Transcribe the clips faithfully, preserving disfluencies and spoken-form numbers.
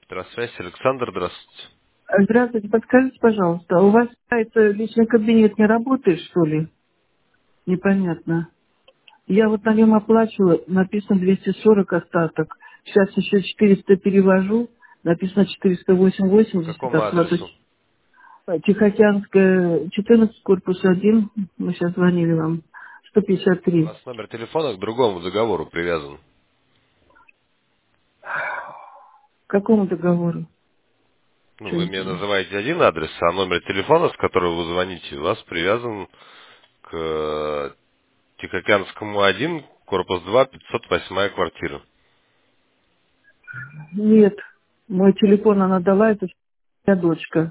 Здравствуйте, Александр, здравствуйте. Здравствуйте, подскажите, пожалуйста, а у вас сайт э, личный кабинет не работает, что ли? Непонятно. Я вот на нем оплачивала, написано двести сорок остаток. Сейчас еще четыреста перевожу, написано четыреста По восемьдесят какому оплата. адресу? Тихоокеанская, четырнадцать, корпус один. Мы сейчас звонили вам. сто пятьдесят У три. нас номер телефона к другому договору привязан. К какому договору? Ну, Что вы мне это? называете один адрес, а номер телефона, с которого вы звоните, у вас привязан к э, Тихоокеанскому один, корпус два, пятьсот восьмая квартира. Нет. Мой телефон она дала, это моя дочка.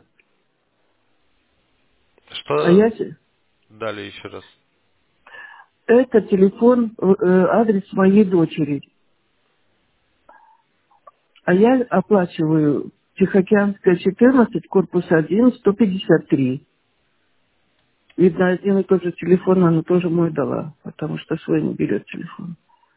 А Что я... се- далее еще раз? Это телефон, э, э, адрес моей дочери. А я оплачиваю Тихоокеанская, четырнадцать, корпус один, сто пятьдесят три. Видно, один и тот же телефон она тоже мой дала, потому что свой не берет телефон.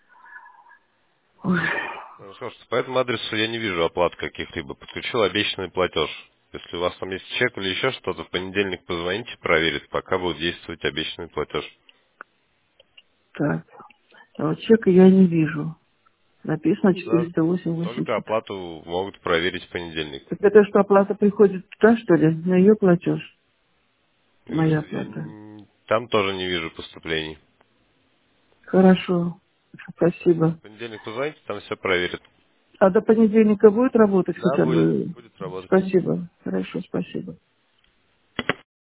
Ой, Ну, слушайте, по этому адресу я не вижу оплат каких-либо. Подключил обещанный платеж. Если у вас там есть чек или еще что-то, в понедельник позвоните, проверит, пока будет действовать обещанный платеж. так. А вот чека я не вижу. Написано Ну да, четыреста только восемьдесят. оплату могут проверить в понедельник. Так это что, оплата приходит туда, что ли? На ее платеж? Э, Моя Я оплата. н- там тоже не вижу поступлений. Хорошо. Спасибо. В понедельник позвоните, там все проверят. А до понедельника будет работать Да, хотя будет. бы? Будет работать. Спасибо. Хорошо, спасибо.